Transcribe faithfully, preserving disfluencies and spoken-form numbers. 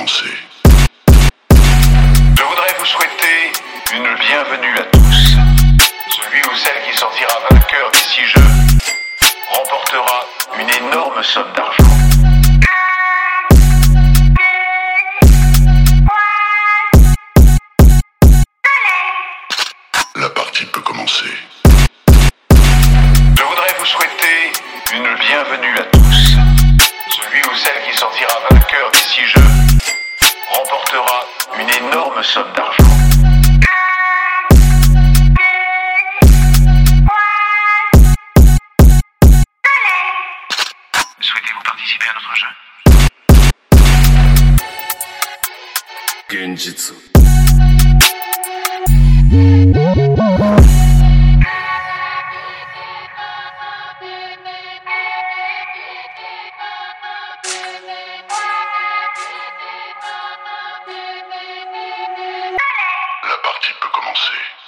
commencer. Je voudrais vous souhaiter une bienvenue à tous. Celui ou celle qui sortira vainqueur des six jeux remportera une énorme somme d'argent. La partie peut commencer. Je voudrais vous souhaiter une bienvenue à tous. Celui ou celle qui sortira vainqueur des six jeux remportera une énorme somme d'argent. Souhaitez-vous participer à notre jeu? Genjitsu. La partie peut commencer.